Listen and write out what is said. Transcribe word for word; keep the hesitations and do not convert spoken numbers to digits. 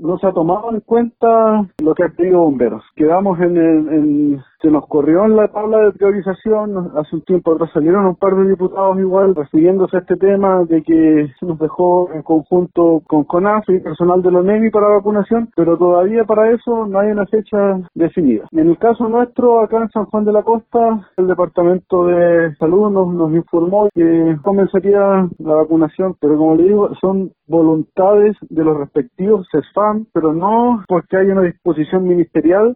no se ha tomado en cuenta lo que ha pedido Bomberos. Quedamos en, el, en se nos corrió en la tabla de priorización. Hace un tiempo atrás salieron un par de diputados igual refiriéndose a este tema de que se nos dejó en conjunto con CONAF y personal de la ONEMI para vacunación, pero todavía para eso no hay una fecha definida. En el caso nuestro, acá en San Juan de la Costa, el Departamento de Salud nos, nos informó que comenzaría la vacunación, pero como le digo, son voluntades de los respectivos CESFAM, pero no porque hay una disposición ministerial